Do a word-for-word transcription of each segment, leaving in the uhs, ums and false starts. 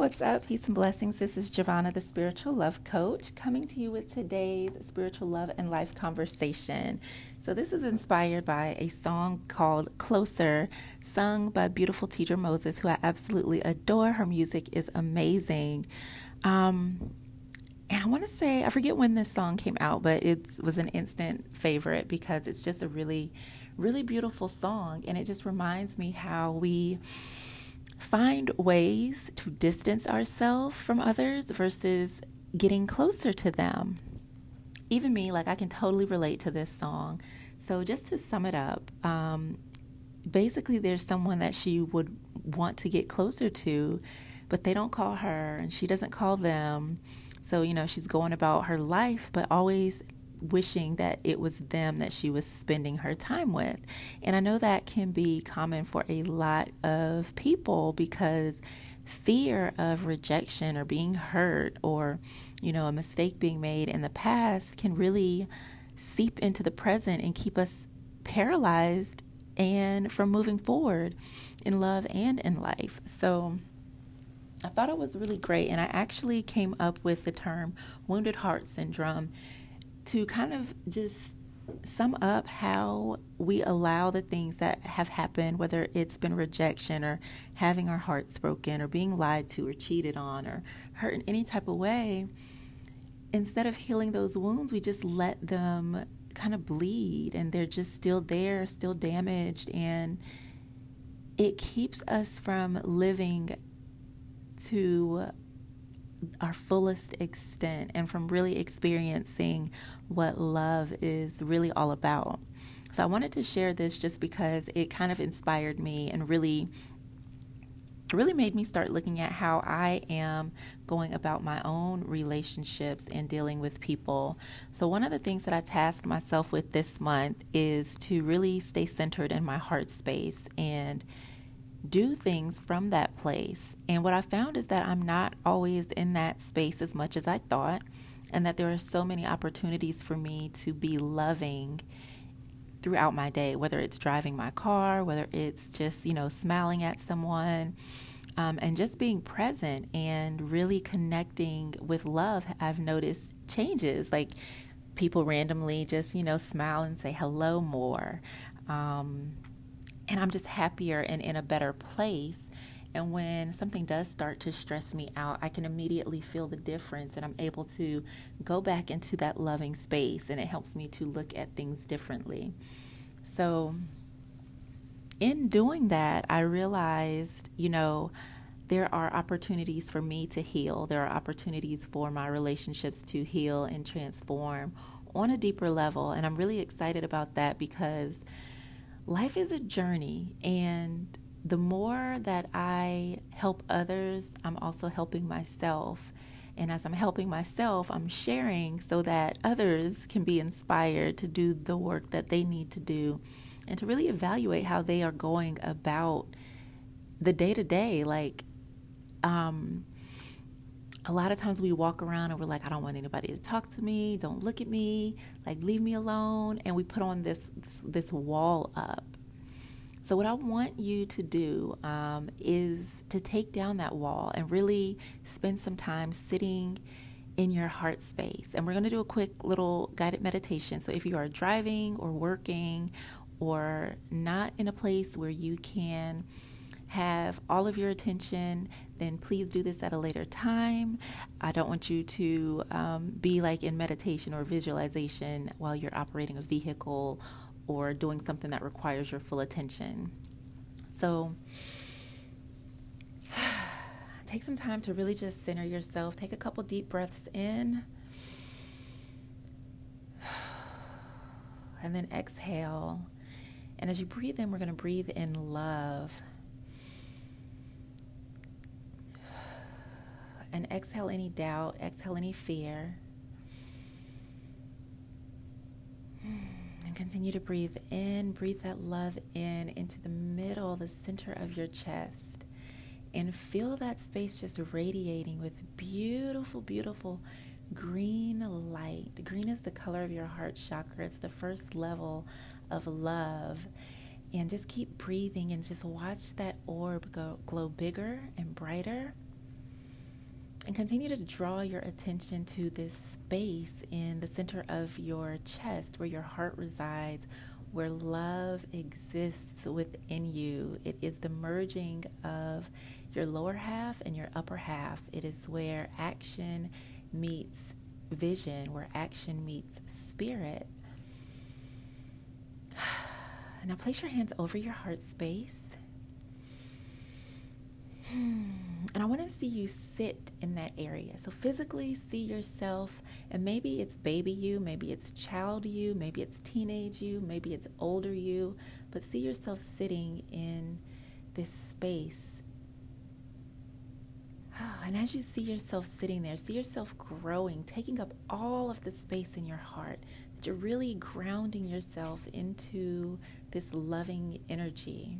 what's up? Peace and blessings. This is Giovanna, the Spiritual Love Coach, coming to you with today's Spiritual Love and Life Conversation. So this is inspired by a song called Closer, sung by beautiful Tidra Moses, who I absolutely adore. Her music is amazing. Um, and I want to say, I forget when this song came out, but it was an instant favorite because it's just a really, really beautiful song. And it just reminds me how we find ways to distance ourselves from others versus getting closer to them. Even me, like I can totally relate to this song. So just to sum it up, um, basically there's someone that she would want to get closer to, but they don't call her and she doesn't call them. So, you know, she's going about her life, but always wishing that it was them that she was spending her time with. And I know that can be common for a lot of people because fear of rejection or being hurt or, you know, a mistake being made in the past can really seep into the present and keep us paralyzed and from moving forward in love and in life. So I thought it was really great. And I actually came up with the term wounded heart syndrome to kind of just sum up how we allow the things that have happened, whether it's been rejection or having our hearts broken or being lied to or cheated on or hurt in any type of way. Instead of healing those wounds, we just let them kind of bleed and they're just still there, still damaged. And it keeps us from living to our fullest extent and from really experiencing what love is really all about. So I wanted to share this just because it kind of inspired me and really really made me start looking at how I am going about my own relationships and dealing with people. So one of the things that I tasked myself with this month is to really stay centered in my heart space and do things from that place. And what I found is that I'm not always in that space as much as I thought, and that there are so many opportunities for me to be loving throughout my day, whether it's driving my car, whether it's just, you know, smiling at someone, um, and just being present and really connecting with love. I've noticed changes, like people randomly just, you know, smile and say hello more. Um, And I'm just happier and in a better place. And when something does start to stress me out, I can immediately feel the difference and I'm able to go back into that loving space and it helps me to look at things differently. So in doing that, I realized, you know, there are opportunities for me to heal. There are opportunities for my relationships to heal and transform on a deeper level. And I'm really excited about that because life is a journey, and the more that I help others, I'm also helping myself. And as I'm helping myself, I'm sharing so that others can be inspired to do the work that they need to do and to really evaluate how they are going about the day-to-day. Like, um, a lot of times we walk around and we're like, I don't want anybody to talk to me. Don't look at me. Like, leave me alone. And we put on this this, this wall up. So what I want you to do um, is to take down that wall and really spend some time sitting in your heart space. And we're going to do a quick little guided meditation. So if you are driving or working or not in a place where you can have all of your attention, then please do this at a later time. I don't want you to um, be like in meditation or visualization while you're operating a vehicle or doing something that requires your full attention. So take some time to really just center yourself. Take a couple deep breaths in and then exhale. And as you breathe in, we're going to breathe in love. And exhale any doubt, exhale any fear. And continue to breathe in, breathe that love in into the middle, the center of your chest. And feel that space just radiating with beautiful, beautiful green light. Green is the color of your heart chakra. It's the first level of love. And just keep breathing and just watch that orb go, glow bigger and brighter. And continue to draw your attention to this space in the center of your chest where your heart resides, where love exists within you. It is the merging of your lower half and your upper half. It is where action meets vision, where action meets spirit. Now place your hands over your heart space. And I want to see you sit in that area. So physically see yourself, and maybe it's baby you, maybe it's child you, maybe it's teenage you, maybe it's older you, but see yourself sitting in this space. And as you see yourself sitting there, see yourself growing, taking up all of the space in your heart, that you're really grounding yourself into this loving energy.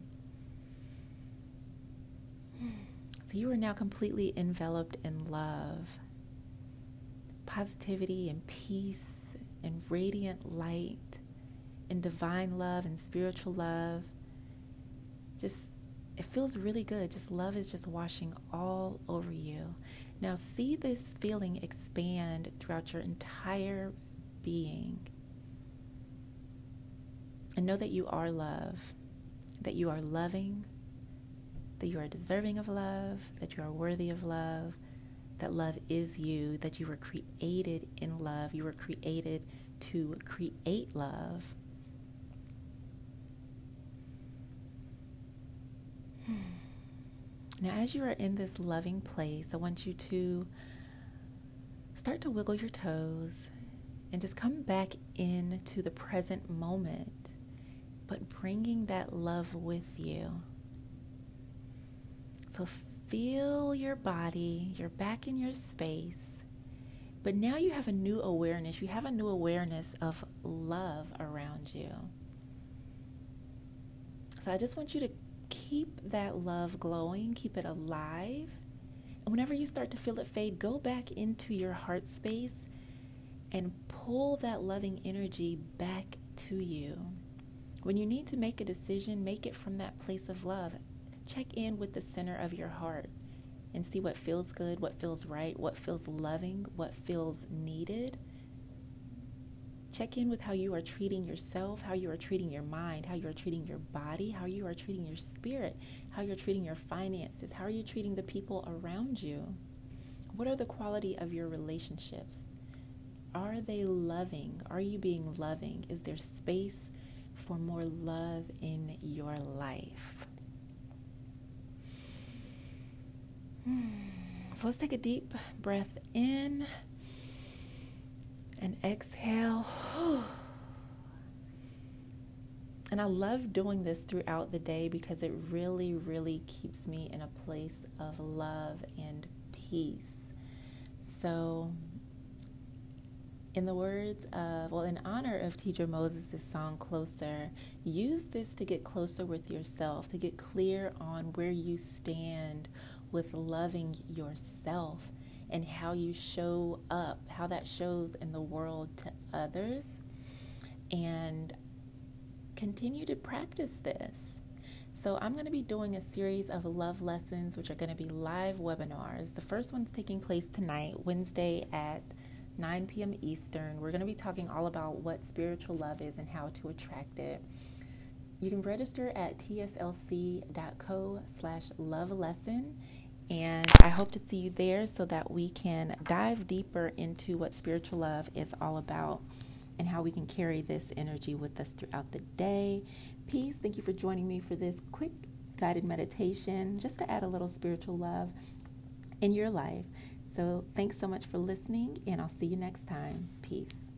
So you are now completely enveloped in love, positivity and peace and radiant light and divine love and spiritual love. Just, it feels really good. Just love is just washing all over you. Now see this feeling expand throughout your entire being. And know that you are love, that you are loving, that you are deserving of love, that you are worthy of love, that love is you, that you were created in love. You were created to create love. Now, as you are in this loving place, I want you to start to wiggle your toes and just come back into the present moment, but bringing that love with you. So feel your body, you're back in your space, but now you have a new awareness. You have a new awareness of love around you. So I just want you to keep that love glowing, keep it alive. And whenever you start to feel it fade, go back into your heart space and pull that loving energy back to you. When you need to make a decision, make it from that place of love. Check in with the center of your heart and see what feels good, what feels right, what feels loving, what feels needed. Check in with how you are treating yourself, how you are treating your mind, how you are treating your body, how you are treating your spirit, how you're treating your finances, how are you treating the people around you? What are the quality of your relationships? Are they loving? Are you being loving? Is there space for more love in your life? So let's take a deep breath in and exhale. And I love doing this throughout the day because it really, really keeps me in a place of love and peace. So in the words of, well, in honor of Teacher Moses' song, Closer, use this to get closer with yourself, to get clear on where you stand with loving yourself and how you show up, how that shows in the world to others, and continue to practice this. So I'm going to be doing a series of love lessons, which are going to be live webinars. The first one's taking place tonight, Wednesday at nine p.m. Eastern. We're going to be talking all about what spiritual love is and how to attract it. You can register at tslc.co slash love lesson. And I hope to see you there so that we can dive deeper into what spiritual love is all about and how we can carry this energy with us throughout the day. Peace. Thank you for joining me for this quick guided meditation just to add a little spiritual love in your life. So thanks so much for listening, and I'll see you next time. Peace.